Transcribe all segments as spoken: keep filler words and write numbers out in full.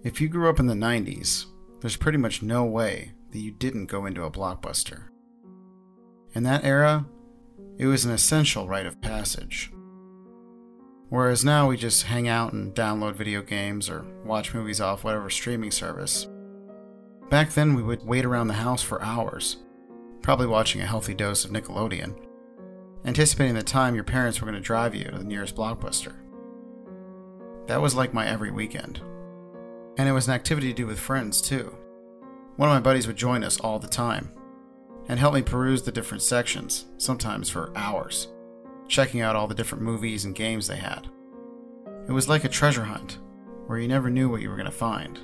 If you grew up in the nineties, there's pretty much no way that you didn't go into a Blockbuster. In that era, it was an essential rite of passage. Whereas now we just hang out and download video games or watch movies off whatever streaming service. Back then we would wait around the house for hours, probably watching a healthy dose of Nickelodeon, anticipating the time your parents were going to drive you to the nearest Blockbuster. That was like my every weekend. And it was an activity to do with friends too. One of my buddies would join us all the time and help me peruse the different sections, sometimes for hours, checking out all the different movies and games they had. It was like a treasure hunt, where you never knew what you were going to find.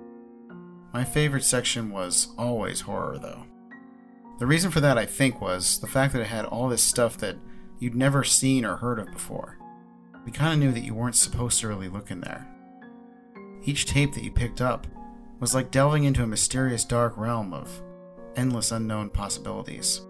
My favorite section was always horror, though. The reason for that, I think, was the fact that it had all this stuff that you'd never seen or heard of before. You kind of knew that you weren't supposed to really look in there. Each tape that you picked up was like delving into a mysterious dark realm of endless unknown possibilities.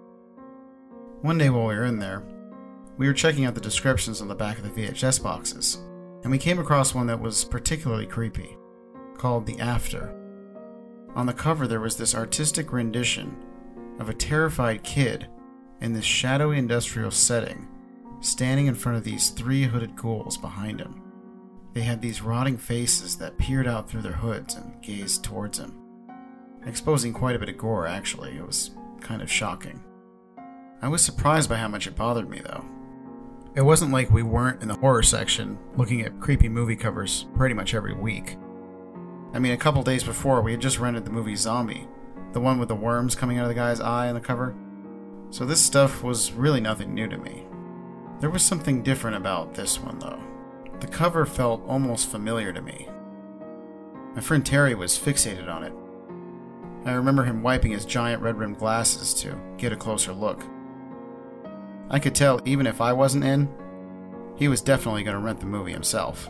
One day while we were in there, we were checking out the descriptions on the back of the V H S boxes, and we came across one that was particularly creepy, called The After. On the cover there was this artistic rendition of a terrified kid in this shadowy industrial setting, standing in front of these three hooded ghouls behind him. They had these rotting faces that peered out through their hoods and gazed towards him, exposing quite a bit of gore actually. It was kind of shocking. I was surprised by how much it bothered me though. It wasn't like we weren't in the horror section looking at creepy movie covers pretty much every week. I mean, a couple days before, we had just rented the movie Zombie, the one with the worms coming out of the guy's eye on the cover. So this stuff was really nothing new to me. There was something different about this one, though. The cover felt almost familiar to me. My friend Terry was fixated on it. I remember him wiping his giant red-rimmed glasses to get a closer look. I could tell even if I wasn't in, he was definitely going to rent the movie himself.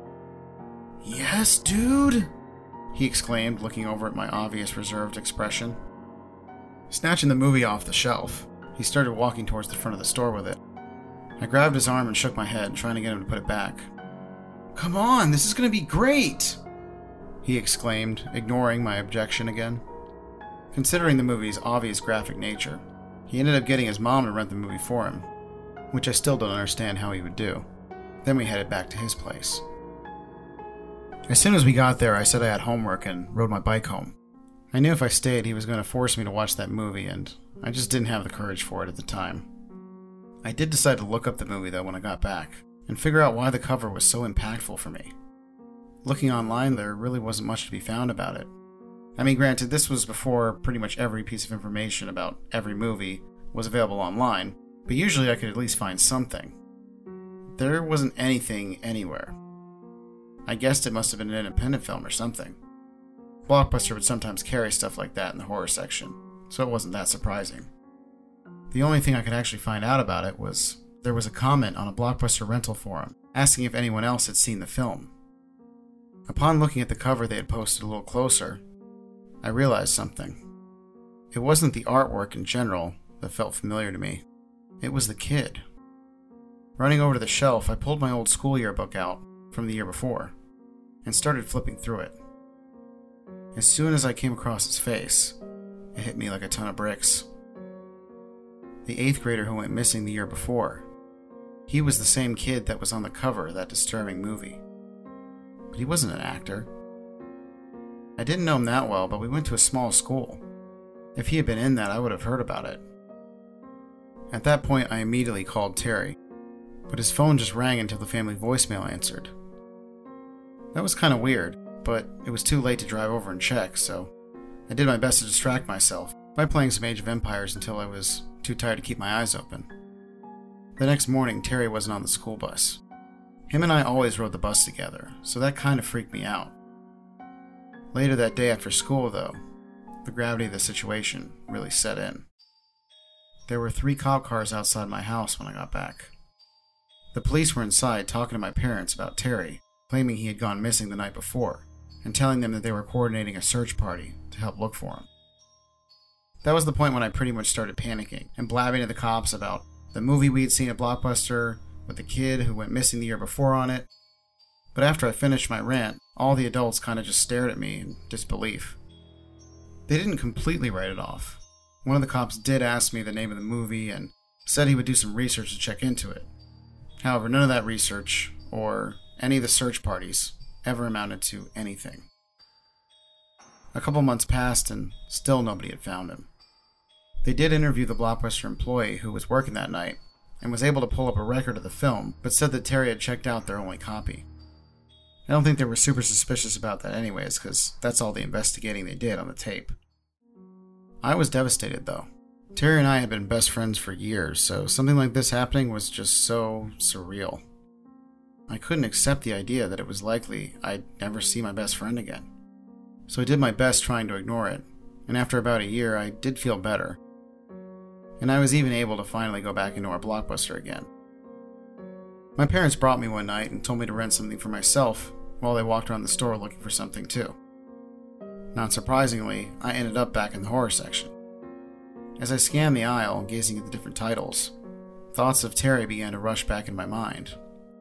"Yes, dude!" he exclaimed, looking over at my obvious reserved expression. Snatching the movie off the shelf, he started walking towards the front of the store with it. I grabbed his arm and shook my head, trying to get him to put it back. "Come on, this is going to be great!" he exclaimed, ignoring my objection again. Considering the movie's obvious graphic nature, he ended up getting his mom to rent the movie for him, which I still don't understand how he would do. Then we headed back to his place. As soon as we got there, I said I had homework and rode my bike home. I knew if I stayed, he was going to force me to watch that movie, and I just didn't have the courage for it at the time. I did decide to look up the movie, though, when I got back, and figure out why the cover was so impactful for me. Looking online, there really wasn't much to be found about it. I mean, granted, this was before pretty much every piece of information about every movie was available online, but usually I could at least find something. There wasn't anything anywhere. I guessed it must have been an independent film or something. Blockbuster would sometimes carry stuff like that in the horror section, so it wasn't that surprising. The only thing I could actually find out about it was there was a comment on a Blockbuster rental forum asking if anyone else had seen the film. Upon looking at the cover they had posted a little closer, I realized something. It wasn't the artwork in general that felt familiar to me. It was the kid. Running over to the shelf, I pulled my old school yearbook out from the year before and started flipping through it. As soon as I came across his face, it hit me like a ton of bricks. The eighth grader who went missing the year before. He was the same kid that was on the cover of that disturbing movie. But he wasn't an actor. I didn't know him that well, but we went to a small school. If he had been in that, I would have heard about it. At that point, I immediately called Terry, but his phone just rang until the family voicemail answered. That was kind of weird, but it was too late to drive over and check, so I did my best to distract myself by playing some Age of Empires until I was too tired to keep my eyes open. The next morning, Terry wasn't on the school bus. Him and I always rode the bus together, so that kind of freaked me out. Later that day after school, though, the gravity of the situation really set in. There were three cop cars outside my house when I got back. The police were inside talking to my parents about Terry, claiming he had gone missing the night before, and telling them that they were coordinating a search party to help look for him. That was the point when I pretty much started panicking and blabbing to the cops about the movie we'd seen at Blockbuster with the kid who went missing the year before on it. But after I finished my rant, all the adults kind of just stared at me in disbelief. They didn't completely write it off. One of the cops did ask me the name of the movie and said he would do some research to check into it. However, none of that research, or any of the search parties, ever amounted to anything. A couple months passed and still nobody had found him. They did interview the Blockbuster employee who was working that night and was able to pull up a record of the film, but said that Terry had checked out their only copy. I don't think they were super suspicious about that anyways, because that's all the investigating they did on the tape. I was devastated though. Terry and I had been best friends for years, so something like this happening was just so surreal. I couldn't accept the idea that it was likely I'd never see my best friend again. So I did my best trying to ignore it, and after about a year I did feel better. And I was even able to finally go back into our Blockbuster again. My parents brought me one night and told me to rent something for myself while they walked around the store looking for something too. Not surprisingly, I ended up back in the horror section. As I scanned the aisle, gazing at the different titles, thoughts of Terry began to rush back in my mind.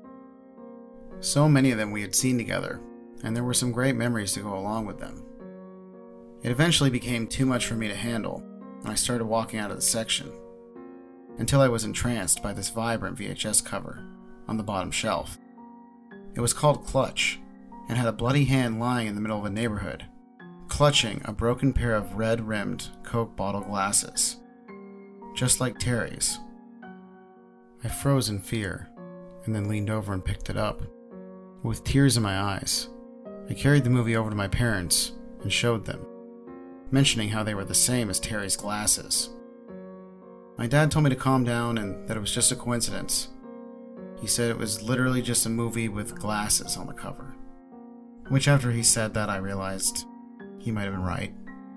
So many of them we had seen together, and there were some great memories to go along with them. It eventually became too much for me to handle, and I started walking out of the section, until I was entranced by this vibrant V H S cover on the bottom shelf. It was called Clutch, and had a bloody hand lying in the middle of a neighborhood, clutching a broken pair of red-rimmed Coke bottle glasses, just like Terry's. I froze in fear, and then leaned over and picked it up. With tears in my eyes, I carried the movie over to my parents and showed them, mentioning how they were the same as Terry's glasses. My dad told me to calm down and that it was just a coincidence. He said it was literally just a movie with glasses on the cover. Which after he said that, I realized he might have been right.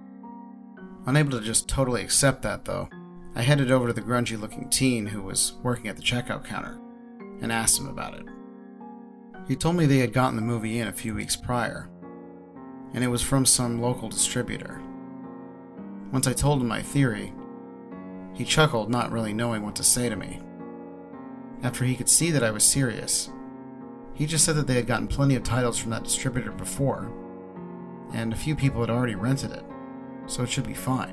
Unable to just totally accept that though, I headed over to the grungy looking teen who was working at the checkout counter and asked him about it. He told me they had gotten the movie in a few weeks prior, and it was from some local distributor. Once I told him my theory, he chuckled, not really knowing what to say to me. After he could see that I was serious, he just said that they had gotten plenty of titles from that distributor before, and a few people had already rented it, so it should be fine.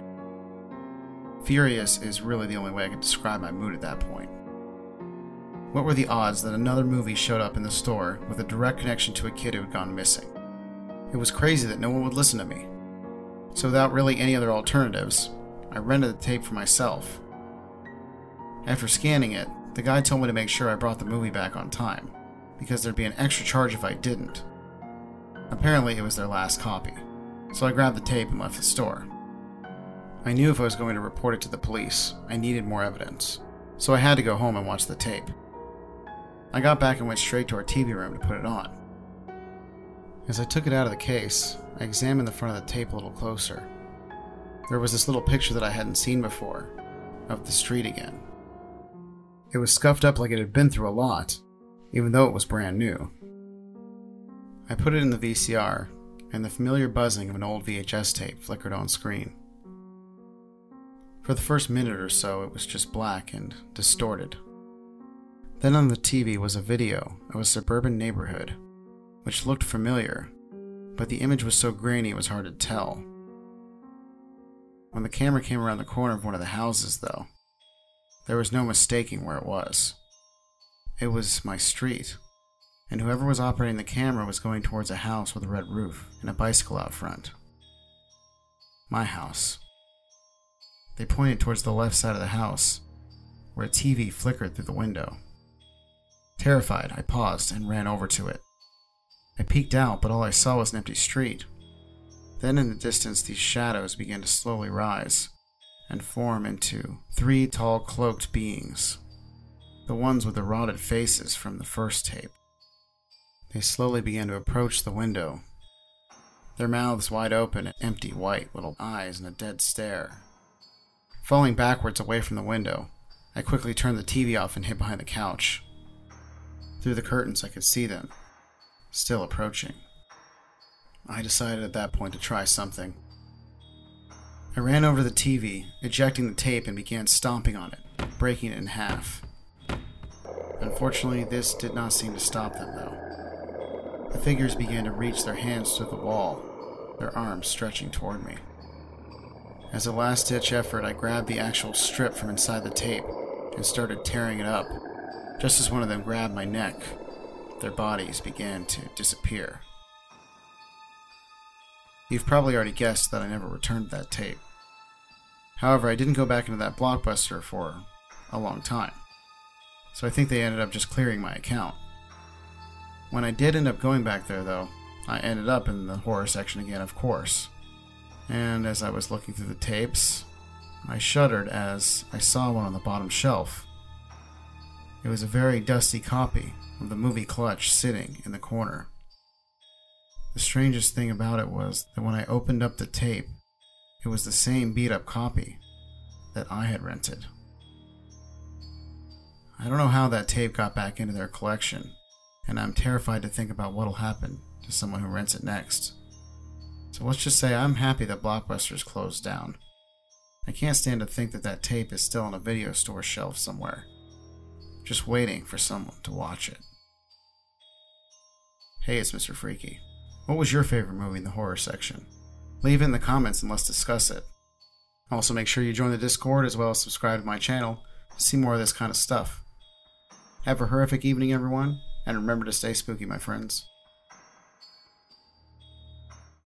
Furious is really the only way I could describe my mood at that point. What were the odds that another movie showed up in the store with a direct connection to a kid who had gone missing? It was crazy that no one would listen to me. So without really any other alternatives, I rented the tape for myself. After scanning it, the guy told me to make sure I brought the movie back on time, because there'd be an extra charge if I didn't. Apparently it was their last copy, so I grabbed the tape and left the store. I knew if I was going to report it to the police, I needed more evidence, so I had to go home and watch the tape. I got back and went straight to our T V room to put it on. As I took it out of the case, I examined the front of the tape a little closer. There was this little picture that I hadn't seen before, of the street again. It was scuffed up like it had been through a lot, even though it was brand new. I put it in the V C R, and the familiar buzzing of an old V H S tape flickered on screen. For the first minute or so, it was just black and distorted. Then on the T V was a video of a suburban neighborhood, which looked familiar, but the image was so grainy it was hard to tell. When the camera came around the corner of one of the houses, though, there was no mistaking where it was. It was my street, and whoever was operating the camera was going towards a house with a red roof and a bicycle out front. My house. They pointed towards the left side of the house, where a T V flickered through the window. Terrified, I paused and ran over to it. I peeked out, but all I saw was an empty street. Then in the distance, these shadows began to slowly rise and form into three tall cloaked beings, the ones with the rotted faces from the first tape. They slowly began to approach the window, their mouths wide open and empty white little eyes in a dead stare. Falling backwards away from the window, I quickly turned the T V off and hid behind the couch. Through the curtains I could see them, still approaching. I decided at that point to try something. I ran over to the T V, ejecting the tape, and began stomping on it, breaking it in half. Unfortunately, this did not seem to stop them, though. The figures began to reach their hands through the wall, their arms stretching toward me. As a last-ditch effort, I grabbed the actual strip from inside the tape and started tearing it up. Just as one of them grabbed my neck, their bodies began to disappear. You've probably already guessed that I never returned that tape. However, I didn't go back into that Blockbuster for a long time, so I think they ended up just clearing my account. When I did end up going back there, though, I ended up in the horror section again, of course. And as I was looking through the tapes, I shuddered as I saw one on the bottom shelf. It was a very dusty copy of the movie Clutch sitting in the corner. The strangest thing about it was that when I opened up the tape, it was the same beat-up copy that I had rented. I don't know how that tape got back into their collection, and I'm terrified to think about what'll happen to someone who rents it next. So let's just say I'm happy that Blockbuster's closed down. I can't stand to think that that tape is still on a video store shelf somewhere, just waiting for someone to watch it. Hey, it's Mister Freaky. What was your favorite movie in the horror section? Leave it in the comments and let's discuss it. Also, make sure you join the Discord as well as subscribe to my channel to see more of this kind of stuff. Have a horrific evening, everyone, and remember to stay spooky, my friends.